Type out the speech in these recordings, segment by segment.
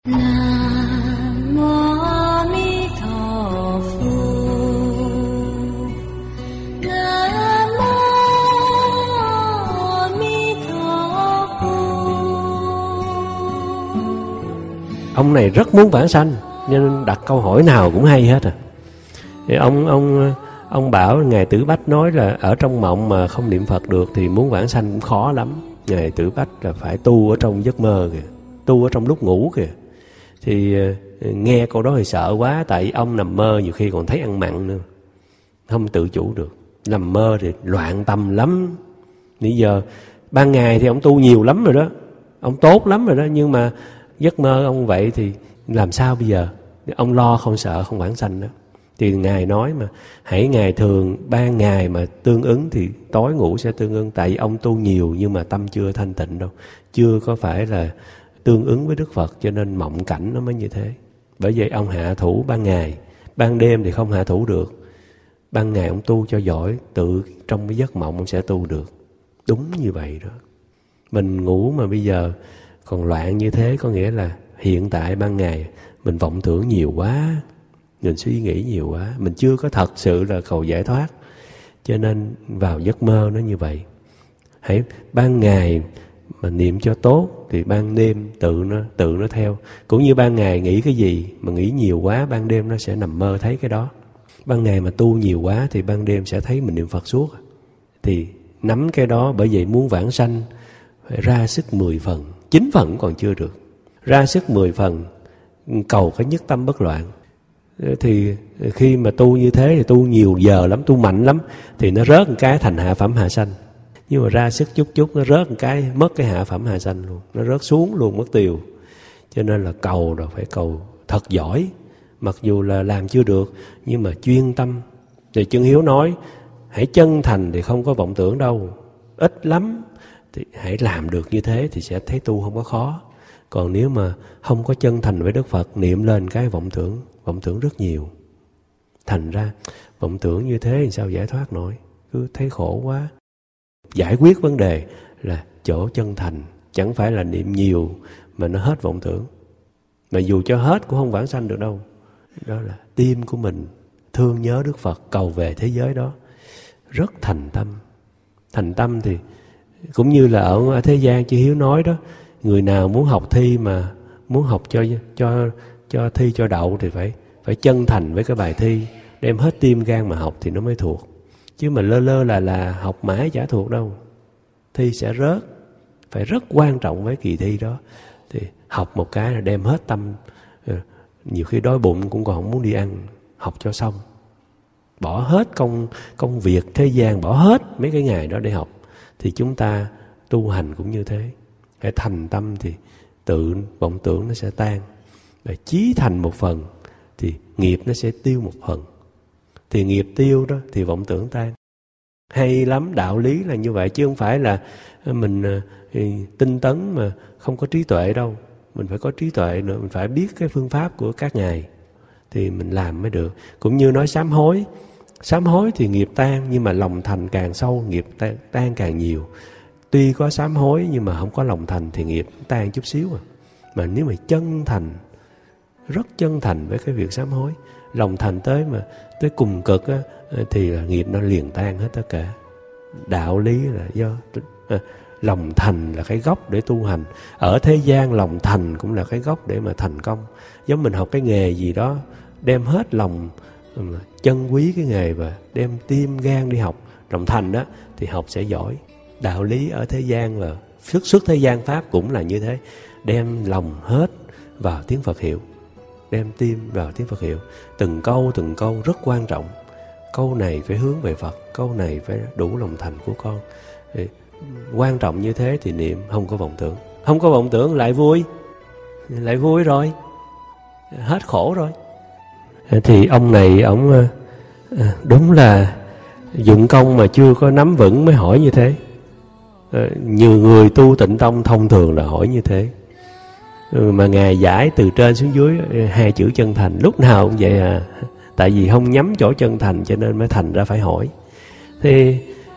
Nam mô A Di Đà Phật. Nam mô A Di Đà Phật. Ông này rất muốn vãng sanh nên đặt câu hỏi nào cũng hay hết à. Thì ông bảo Ngài Tử Bách nói là ở trong mộng mà không niệm Phật được thì muốn vãng sanh cũng khó lắm. Ngài Tử Bách là phải tu ở trong giấc mơ kìa, tu ở trong lúc ngủ kìa. Thì nghe câu đó thì sợ quá, tại ông nằm mơ nhiều khi còn thấy ăn mặn nữa, không tự chủ được. Nằm mơ thì loạn tâm lắm. Bây giờ ban ngày thì ông tu nhiều lắm rồi đó, ông tốt lắm rồi đó, nhưng mà giấc mơ ông vậy thì làm sao bây giờ? Ông lo không sợ không vãng sanh đó. Thì Ngài nói mà hãy ngày thường ban ngày mà tương ứng thì tối ngủ sẽ tương ứng. Tại vì ông tu nhiều nhưng mà tâm chưa thanh tịnh đâu, chưa có phải là tương ứng với Đức Phật, cho nên mộng cảnh nó mới như thế. Bởi vậy ông hạ thủ ban ngày, ban đêm thì không hạ thủ được. Ban ngày ông tu cho giỏi, tự trong cái giấc mộng ông sẽ tu được. Đúng như vậy đó. Mình ngủ mà bây giờ còn loạn như thế, có nghĩa là hiện tại ban ngày mình vọng tưởng nhiều quá, mình suy nghĩ nhiều quá, mình chưa có thật sự là cầu giải thoát, cho nên vào giấc mơ nó như vậy. Hãy ban ngày mà niệm cho tốt thì ban đêm tự nó theo. Cũng như ban ngày nghĩ cái gì mà nghĩ nhiều quá, ban đêm nó sẽ nằm mơ thấy cái đó. Ban ngày mà tu nhiều quá thì ban đêm sẽ thấy mình niệm Phật suốt. Thì nắm cái đó. Bởi vậy muốn vãng sanh phải ra sức 10 phần, 9 phần còn chưa được. Ra sức 10 phần, cầu cái nhất tâm bất loạn. Thì khi mà tu như thế thì tu nhiều giờ lắm, tu mạnh lắm, thì nó rớt một cái thành hạ phẩm hạ sanh. Nhưng mà ra sức chút nó rớt một cái, mất cái hạ phẩm hạ sanh luôn, nó rớt xuống luôn, mất tiêu. Cho nên là cầu rồi phải cầu thật giỏi. Mặc dù là làm chưa được, nhưng mà chuyên tâm. Thì Chân Hiếu nói, hãy chân thành thì không có vọng tưởng đâu, ít lắm. Thì hãy làm được như thế thì sẽ thấy tu không có khó. Còn nếu mà không có chân thành với Đức Phật, niệm lên cái vọng tưởng rất nhiều. Thành ra vọng tưởng như thế thì sao giải thoát nổi, cứ thấy khổ quá. Giải quyết vấn đề là chỗ chân thành, chẳng phải là niệm nhiều mà nó hết vọng tưởng. Mà dù cho hết cũng không vãng sanh được đâu. Đó là tim của mình thương nhớ Đức Phật, cầu về thế giới đó, rất thành tâm. Thành tâm thì cũng như là ở thế gian Chư Hiếu nói đó, người nào muốn học thi mà muốn học cho thi cho đậu thì phải chân thành với cái bài thi, đem hết tim gan mà học thì nó mới thuộc. Chứ mà lơ lơ là học mãi chả thuộc đâu, thi sẽ rớt. Phải rất quan trọng với kỳ thi đó. Thì học một cái là đem hết tâm, nhiều khi đói bụng cũng còn không muốn đi ăn, học cho xong. Bỏ hết công việc thế gian, bỏ hết mấy cái ngày đó để học. Thì chúng ta tu hành cũng như thế. Phải thành tâm thì tự vọng tưởng nó sẽ tan. Và chí thành một phần thì nghiệp nó sẽ tiêu một phần. Thì nghiệp tiêu đó thì vọng tưởng tan. Hay lắm, đạo lý là như vậy. Chứ không phải là mình tinh tấn mà không có trí tuệ đâu. Mình phải có trí tuệ nữa. Mình phải biết cái phương pháp của các ngài thì mình làm mới được. Cũng như nói sám hối. Sám hối thì nghiệp tan, nhưng mà lòng thành càng sâu, nghiệp tan càng nhiều. Tuy có sám hối nhưng mà không có lòng thành thì nghiệp tan chút xíu à. Mà nếu mà chân thành, rất chân thành với cái việc sám hối, lòng thành tới cùng cực á, thì là nghiệp nó liền tan hết tất cả. Đạo lý là do lòng thành là cái gốc để tu hành. Ở thế gian lòng thành cũng là cái gốc để mà thành công. Giống mình học cái nghề gì đó, đem hết lòng chân quý cái nghề và đem tim gan đi học, lòng thành đó thì học sẽ giỏi. Đạo lý ở thế gian là xuất thế gian pháp cũng là như thế. Đem lòng hết vào tiếng Phật hiệu, đem tim vào tiếng Phật hiệu. Từng câu rất quan trọng. Câu này phải hướng về Phật, câu này phải đủ lòng thành của con. Thì quan trọng như thế thì niệm không có vọng tưởng. Không có vọng tưởng lại vui rồi, hết khổ rồi. Thì ông này ông đúng là dụng công mà chưa có nắm vững mới hỏi như thế. Nhiều người tu Tịnh Tông thông thường là hỏi như thế. Mà Ngài giải từ trên xuống dưới 2 chữ chân thành, lúc nào cũng vậy à. Tại vì không nhắm chỗ chân thành cho nên mới thành ra phải hỏi. Thì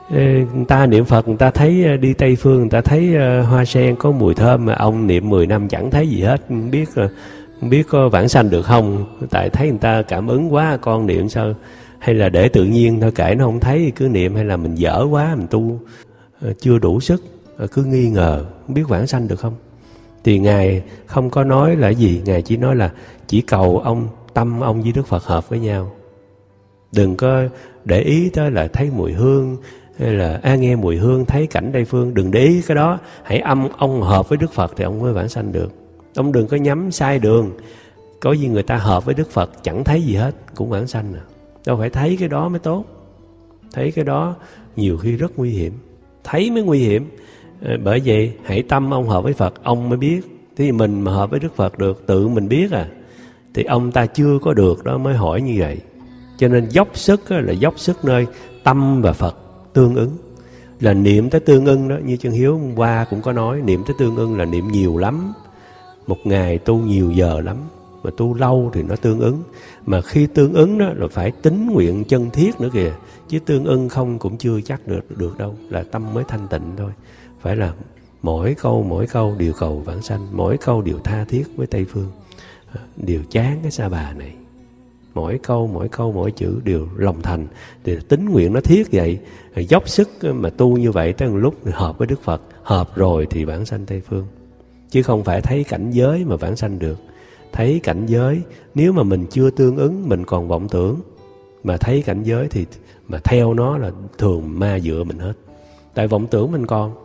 người ta niệm Phật, người ta thấy đi Tây Phương, người ta thấy hoa sen có mùi thơm, mà ông niệm 10 năm chẳng thấy gì hết, không biết có vãng sanh được không? Tại thấy người ta cảm ứng quá, con niệm sao? Hay là để tự nhiên thôi, kệ nó không thấy cứ niệm, hay là mình dở quá, mình tu chưa đủ sức, cứ nghi ngờ, không biết vãng sanh được không? Thì Ngài không có nói là gì, Ngài chỉ nói là chỉ cầu ông tâm ông với Đức Phật hợp với nhau. Đừng có để ý tới là thấy mùi hương, hay là nghe mùi hương thấy cảnh Tây Phương, đừng để ý cái đó. Hãy ông hợp với Đức Phật thì ông mới vãng sanh được. Ông đừng có nhắm sai đường. Có gì người ta hợp với Đức Phật chẳng thấy gì hết cũng vãng sanh à. Đâu phải thấy cái đó mới tốt. Thấy cái đó nhiều khi rất nguy hiểm, thấy mới nguy hiểm. Bởi vậy hãy tâm ông hợp với Phật, ông mới biết. Thì mình mà hợp với Đức Phật được, tự mình biết à, thì ông ta chưa có được đó mới hỏi như vậy. Cho nên dốc sức là dốc sức nơi tâm và Phật tương ứng, là niệm tới tương ưng đó. Như Chân Hiếu hôm qua cũng có nói, niệm tới tương ưng là niệm nhiều lắm, một ngày tu nhiều giờ lắm, mà tu lâu thì nó tương ứng. Mà khi tương ứng đó là phải tín nguyện chân thiết nữa kìa, chứ tương ưng không cũng chưa chắc được đâu, là tâm mới thanh tịnh thôi. Phải là mỗi câu đều cầu vãng sanh, mỗi câu đều tha thiết với Tây Phương, đều chán cái Sa Bà này. Mỗi câu mỗi chữ đều lòng thành, thì tín nguyện nó thiết vậy, dốc sức mà tu như vậy tới một lúc hợp với Đức Phật, hợp rồi thì vãng sanh Tây Phương. Chứ không phải thấy cảnh giới mà vãng sanh được. Thấy cảnh giới, nếu mà mình chưa tương ứng, mình còn vọng tưởng, mà thấy cảnh giới thì mà theo nó là thường ma dựa mình hết. Tại vọng tưởng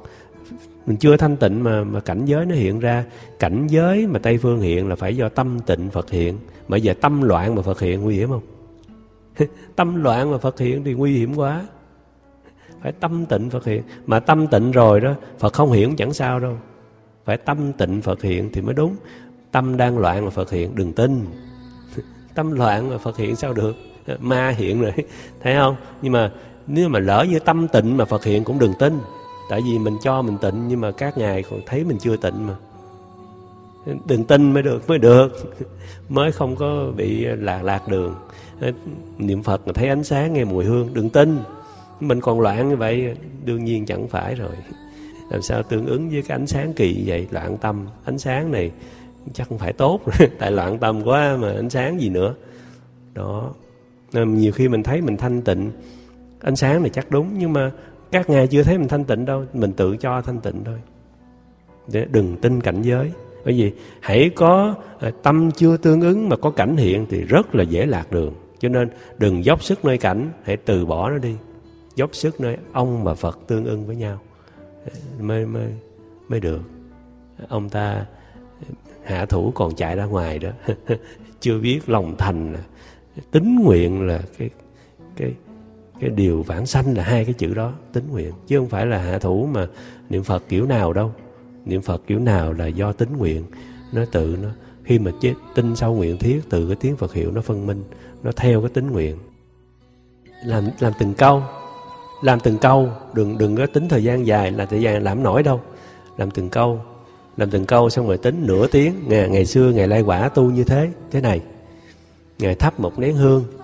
mình chưa thanh tịnh mà cảnh giới nó hiện ra. Cảnh giới mà Tây Phương hiện là phải do tâm tịnh Phật hiện. Mà giờ tâm loạn mà Phật hiện nguy hiểm không? Tâm loạn mà Phật hiện thì nguy hiểm quá. Phải tâm tịnh Phật hiện. Mà tâm tịnh rồi đó, Phật không hiện chẳng sao đâu. Phải tâm tịnh Phật hiện thì mới đúng. Tâm đang loạn mà Phật hiện, đừng tin. Tâm loạn mà Phật hiện sao được? Ma hiện rồi, thấy không? Nhưng mà nếu mà lỡ như tâm tịnh mà Phật hiện cũng đừng tin. Tại vì mình cho mình tịnh, nhưng mà các ngài còn thấy mình chưa tịnh mà. Đừng tin mới được mới không có bị lạc đường. Niệm Phật mà thấy ánh sáng nghe mùi hương, đừng tin. Mình còn loạn như vậy đương nhiên chẳng phải rồi. Làm sao tương ứng với cái ánh sáng kỳ vậy? Loạn tâm, ánh sáng này chắc không phải tốt. Tại loạn tâm quá mà ánh sáng gì nữa. Đó. Nhiều khi mình thấy mình thanh tịnh, ánh sáng này chắc đúng, nhưng mà các ngài chưa thấy mình thanh tịnh đâu, mình tự cho thanh tịnh thôi. Đừng tin cảnh giới. Bởi vì hãy có tâm chưa tương ứng mà có cảnh hiện thì rất là dễ lạc đường. Cho nên đừng dốc sức nơi cảnh, hãy từ bỏ nó đi. Dốc sức nơi ông và Phật tương ưng với nhau mới được. Ông ta hạ thủ còn chạy ra ngoài đó. Chưa biết lòng thành là tín nguyện là cái điều vãng sanh là hai cái chữ đó, tín nguyện. Chứ không phải là hạ thủ mà niệm Phật kiểu nào đâu. Niệm Phật kiểu nào là do tín nguyện. Nó tự nó khi mà tin sâu nguyện thiết, từ cái tiếng Phật hiệu nó phân minh, nó theo cái tín nguyện. Làm từng câu, đừng có tính thời gian dài, là thời gian làm nổi đâu. Làm từng câu xong rồi tính nửa tiếng. Ngày xưa Ngài Lai Quả tu như thế này. Ngài thắp một nén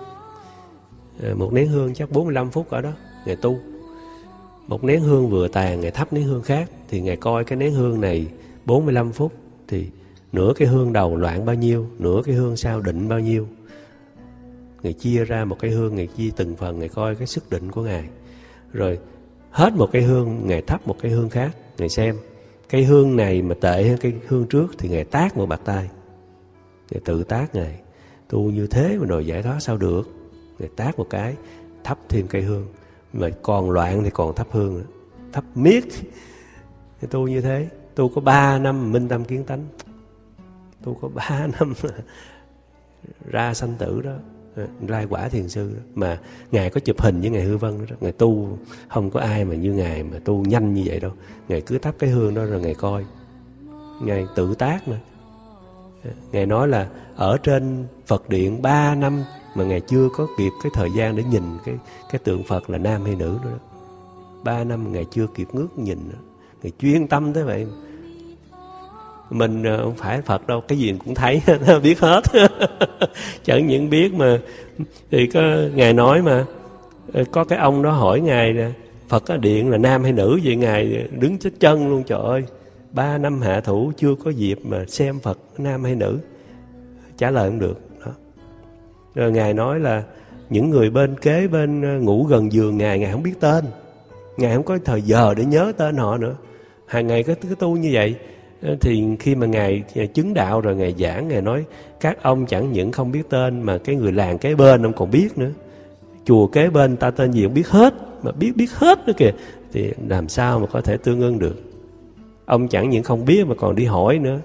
hương chắc 45 phút ở đó Ngài tu. Một nén hương vừa tàn, Ngài thắp nén hương khác, thì Ngài coi cái nén hương này 45 phút thì nửa cái hương đầu loạn bao nhiêu, nửa cái hương sau định bao nhiêu. Ngài chia ra một cái hương, Ngài chia từng phần, Ngài coi cái sức định của Ngài. Rồi hết một cái hương, Ngài thắp một cái hương khác, Ngài xem cái hương này mà tệ hơn cái hương trước thì Ngài tát một bạt tay. Ngài tự tát Ngài. Tu như thế mà đòi giải thoát sao được? Ngài tát một cái, thắp thêm cây hương. Mà còn loạn thì còn thắp hương nữa. Thắp miết. Tu như thế. Tu có 3 năm minh tâm kiến tánh. Tu có 3 năm ra sanh tử đó, Lai Quả Thiền Sư đó. Mà Ngài có chụp hình với Ngài Hư Vân đó. Ngài tu không có ai mà như Ngài mà tu nhanh như vậy đâu. Ngài cứ thắp cái hương đó rồi Ngài coi. Ngài tự tác mà. Ngài nói là ở trên Phật điện 3 năm mà Ngài chưa có kịp cái thời gian để nhìn cái tượng Phật là nam hay nữ nữa đó. 3 năm Ngài chưa kịp ngước nhìn nữa. Ngài chuyên tâm thế vậy. Mình không phải Phật đâu, cái gì cũng thấy, biết hết. Chẳng những biết mà thì có Ngài nói mà có cái ông đó hỏi Ngài là Phật có điện là nam hay nữ vậy? Ngài đứng chết chân luôn, trời ơi, 3 năm hạ thủ chưa có dịp mà xem Phật nam hay nữ, trả lời không được đó. Rồi Ngài nói là những người bên kế bên ngủ gần giường Ngài không biết tên, Ngài không có thời giờ để nhớ tên họ nữa. Hàng ngày cứ tu như vậy. Thì khi mà Ngài chứng đạo rồi, Ngài giảng, Ngài nói các ông chẳng những không biết tên mà cái người làng kế bên ông còn biết nữa. Chùa kế bên ta tên gì ông biết hết, mà biết hết nữa kìa, thì làm sao mà có thể tương ưng được. Ông chẳng những không biết mà còn đi hỏi nữa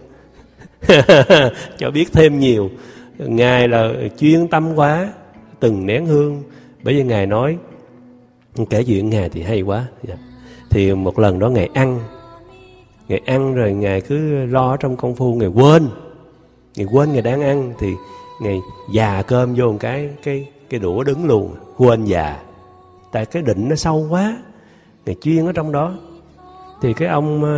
cho biết thêm nhiều. Ngài là chuyên tâm quá, từng nén hương. Bởi vì Ngài nói, kể chuyện Ngài thì hay quá. Thì một lần đó Ngài ăn rồi Ngài cứ lo trong công phu, Ngài quên Ngài đang ăn, thì Ngài già cơm vô một cái đũa đứng luôn, quên già. Tại cái định nó sâu quá, Ngài chuyên ở trong đó. Thì cái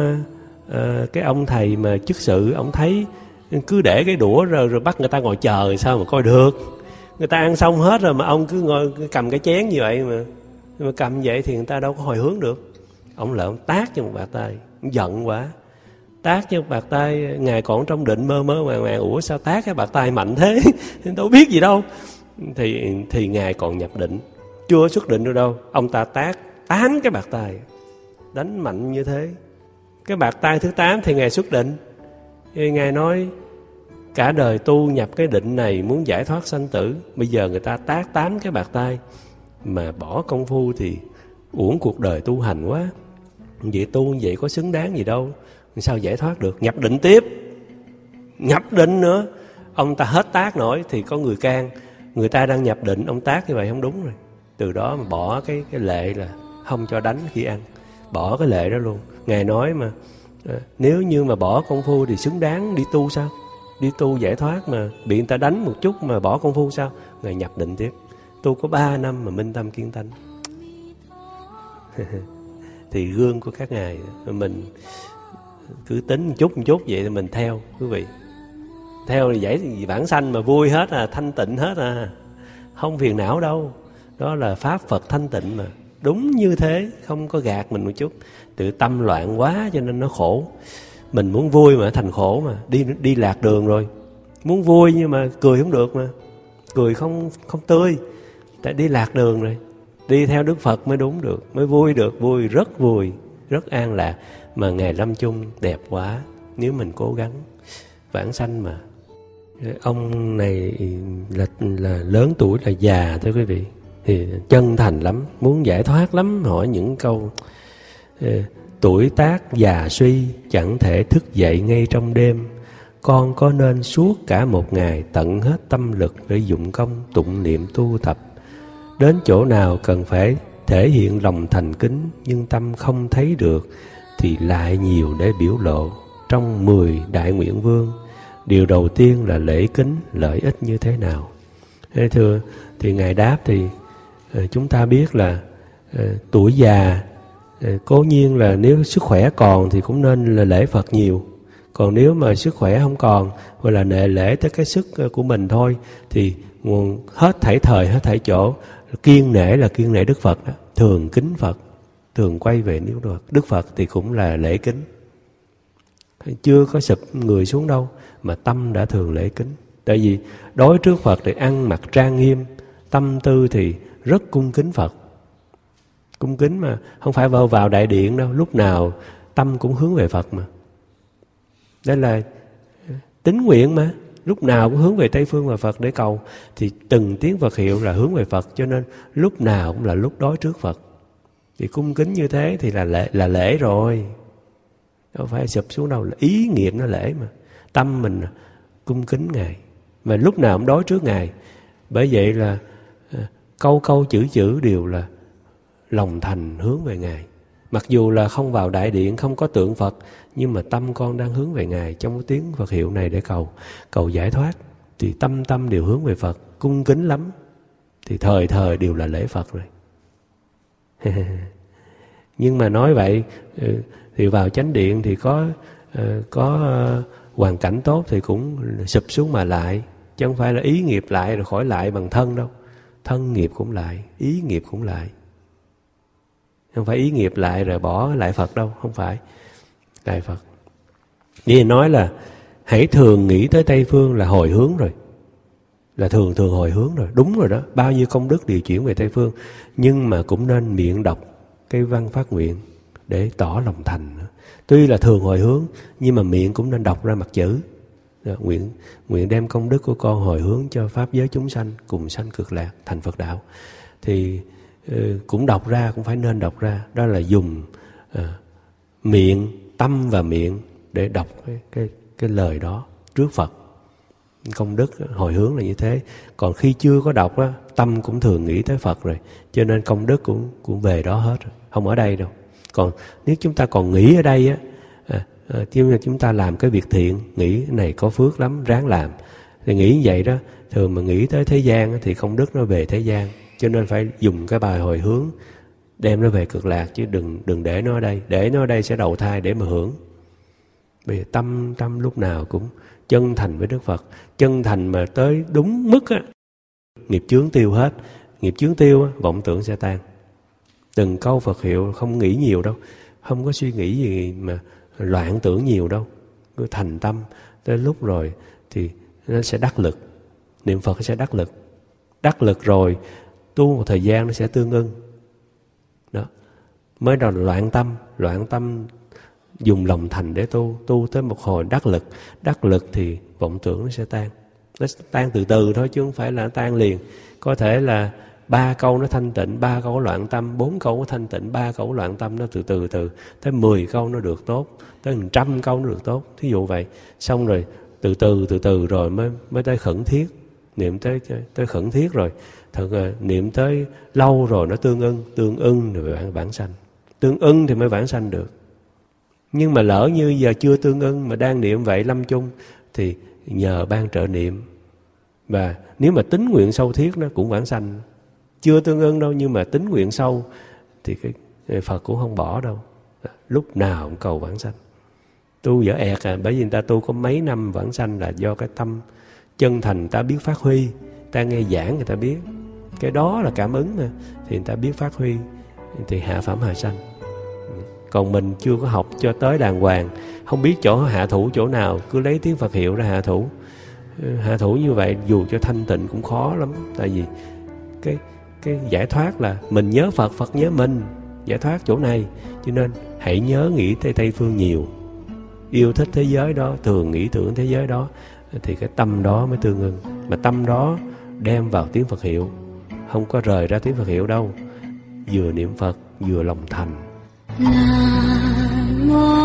ông thầy mà chức sự, ông thấy cứ để cái đũa rồi bắt người ta ngồi chờ, sao mà coi được. Người ta ăn xong hết rồi mà ông cứ ngồi cầm cái chén như vậy mà cầm vậy thì người ta đâu có hồi hướng được. Ông lỡ ông tát cho một bạt tay, giận quá, tát cho một bạt tay. Ngài còn trong định mơ màng, ủa sao tát cái bạt tay mạnh thế đâu biết gì đâu. Thì Ngài còn nhập định, chưa xuất định được đâu, ông ta tát 8 cái bạt tay, đánh mạnh như thế. Cái bạt tay thứ 8 thì Ngài xuất định. Thì Ngài nói cả đời tu nhập cái định này muốn giải thoát sanh tử, bây giờ người ta tát 8 cái bạt tay mà bỏ công phu thì uổng cuộc đời tu hành quá. Vậy tu như vậy có xứng đáng gì đâu, sao giải thoát được. Nhập định tiếp, nhập định nữa, ông ta hết tát nổi thì có người can. Người ta đang nhập định, ông tát như vậy không đúng rồi. Từ đó mà bỏ cái lệ là không cho đánh khi ăn, bỏ cái lệ đó luôn. Ngài nói mà nếu như mà bỏ công phu thì xứng đáng đi tu sao? Đi tu giải thoát mà bị người ta đánh một chút mà bỏ công phu sao? Ngài nhập định tiếp. Tu có 3 năm mà minh tâm kiên tánh. Thì gương của các ngài, mình cứ tính một chút vậy thì mình theo quý vị. Theo thì vậy thì vãng sanh mà vui hết à, thanh tịnh hết à, không phiền não đâu. Đó là pháp Phật thanh tịnh mà. Đúng như thế, không có gạt mình một chút. Tự tâm loạn quá cho nên nó khổ. Mình muốn vui mà thành khổ mà. Đi lạc đường rồi, muốn vui nhưng mà cười không được mà. Cười không tươi, tại đi lạc đường rồi. Đi theo Đức Phật mới đúng được, mới vui được, vui, rất an lạc. Mà ngày lâm chung đẹp quá, nếu mình cố gắng. Vãng sanh mà. Ông này là lớn tuổi, là già thưa quý vị, thì chân thành lắm, muốn giải thoát lắm. Hỏi những câu tuổi tác già suy, chẳng thể thức dậy ngay trong đêm. Con có nên suốt cả một ngày tận hết tâm lực để dụng công tụng niệm tu tập. Đến chỗ nào cần phải thể hiện lòng thành kính, nhưng tâm không thấy được thì lại nhiều để biểu lộ. Trong 10 đại nguyện vương, điều đầu tiên là lễ kính, lợi ích như thế nào? Thưa, thì Ngài đáp thì chúng ta biết là tuổi già, cố nhiên là nếu sức khỏe còn thì cũng nên là lễ Phật nhiều. Còn nếu mà sức khỏe không còn, hoặc là nệ lễ tới cái sức của mình thôi, thì hết thảy thời, hết thảy chỗ, kiêng nể là kiêng nể Đức Phật đó. Thường kính Phật, thường quay về Đức Phật. Đức Phật thì cũng là lễ kính. Chưa có sụp người xuống đâu mà tâm đã thường lễ kính. Tại vì đối trước Phật thì ăn mặc trang nghiêm, tâm tư thì rất cung kính Phật. Cung kính mà không phải vào đại điện đâu, lúc nào tâm cũng hướng về Phật mà. Đây là tín nguyện mà, lúc nào cũng hướng về Tây Phương và Phật để cầu. Thì từng tiếng Phật hiệu là hướng về Phật, cho nên lúc nào cũng là lúc đối trước Phật. Thì cung kính như thế thì là lễ rồi, đâu phải sụp xuống đâu, là ý niệm nó lễ mà. Tâm mình cung kính Ngài, mà lúc nào cũng đối trước Ngài. Bởi vậy là câu chữ đều là lòng thành hướng về Ngài. Mặc dù là không vào đại điện, không có tượng Phật, nhưng mà tâm con đang hướng về Ngài trong cái tiếng Phật hiệu này để cầu giải thoát. Thì tâm đều hướng về Phật, cung kính lắm. Thì thời đều là lễ Phật rồi. Nhưng mà nói vậy thì vào chánh điện thì có hoàn cảnh tốt thì cũng sụp xuống mà lại. Chứ không phải là ý nghiệp lại rồi khỏi lại bằng thân đâu. Thân nghiệp cũng lại, ý nghiệp cũng lại. Không phải ý nghiệp lại rồi bỏ lại Phật đâu, không phải. Lại Phật. Vì nói là hãy thường nghĩ tới Tây Phương là hồi hướng rồi. Là thường hồi hướng rồi. Đúng rồi đó. Bao nhiêu công đức điều chuyển về Tây Phương. Nhưng mà cũng nên miệng đọc cái văn phát nguyện để tỏ lòng thành. Tuy là thường hồi hướng, nhưng mà miệng cũng nên đọc ra mặt chữ. Nguyện đem công đức của con hồi hướng cho pháp giới chúng sanh cùng sanh cực lạc thành Phật đạo. Thì cũng đọc ra, cũng phải nên đọc ra. Đó là dùng miệng, tâm và miệng để đọc cái lời đó trước Phật. Công đức hồi hướng là như thế. Còn khi chưa có đọc á, tâm cũng thường nghĩ tới Phật rồi, cho nên công đức cũng về đó hết rồi, không ở đây đâu. Còn nếu chúng ta còn nghĩ ở đây á, chúng ta làm cái việc thiện, nghĩ cái này có phước lắm, ráng làm, thì nghĩ như vậy đó. Thường mà nghĩ tới thế gian thì công đức nó về thế gian, cho nên phải dùng cái bài hồi hướng đem nó về cực lạc, chứ đừng để nó ở đây. Để nó ở đây sẽ đầu thai để mà hưởng. Bây giờ tâm lúc nào cũng chân thành với Đức Phật. Chân thành mà tới đúng mức á, nghiệp chướng tiêu hết. Nghiệp chướng tiêu á, vọng tưởng sẽ tan. Từng câu Phật hiệu không nghĩ nhiều đâu, không có suy nghĩ gì mà loạn tưởng nhiều đâu. Cứ thành tâm, tới lúc rồi thì nó sẽ đắc lực. Niệm Phật sẽ đắc lực. Đắc lực rồi, tu một thời gian nó sẽ tương ưng. Đó. Mới đầu loạn tâm dùng lòng thành để tu tới một hồi đắc lực thì vọng tưởng nó sẽ tan. Nó tan từ từ thôi chứ không phải là nó tan liền. Có thể là 3 câu nó thanh tịnh, 3 câu loạn tâm, 4 câu nó thanh tịnh, 3 câu loạn tâm, nó từ tới 10 câu nó được tốt, tới 100 câu nó được tốt, thí dụ vậy. Xong rồi từ từ rồi mới tới khẩn thiết, niệm tới khẩn thiết rồi, niệm tới lâu rồi nó tương ưng rồi vãng sanh. Tương ưng thì mới vãng sanh được. Nhưng mà lỡ như giờ chưa tương ưng mà đang niệm vậy lâm chung thì nhờ ban trợ niệm. Và nếu mà tín nguyện sâu thiết nó cũng vãng sanh. Chưa tương ưng đâu, nhưng mà tín nguyện sâu thì cái Phật cũng không bỏ đâu. Lúc nào cũng cầu vãng sanh. Tu dở ẹt bởi vì người ta tu có mấy năm vãng sanh là do cái tâm chân thành ta biết phát huy. Ta nghe giảng người ta biết. Cái đó là cảm ứng mà. Thì người ta biết phát huy thì hạ phẩm hạ sanh. Còn mình chưa có học cho tới đàng hoàng, không biết chỗ hạ thủ chỗ nào, cứ lấy tiếng Phật hiệu ra hạ thủ. Hạ thủ như vậy dù cho thanh tịnh cũng khó lắm. Tại vì cái giải thoát là mình nhớ Phật, Phật nhớ mình. Giải thoát chỗ này. Cho nên hãy nhớ nghĩ tới Tây Phương nhiều. Yêu thích thế giới đó, thường nghĩ tưởng thế giới đó, thì cái tâm đó mới tương ưng. Mà tâm đó đem vào tiếng Phật hiệu, không có rời ra tiếng Phật hiệu đâu. Vừa niệm Phật, vừa lòng thành. Nam mô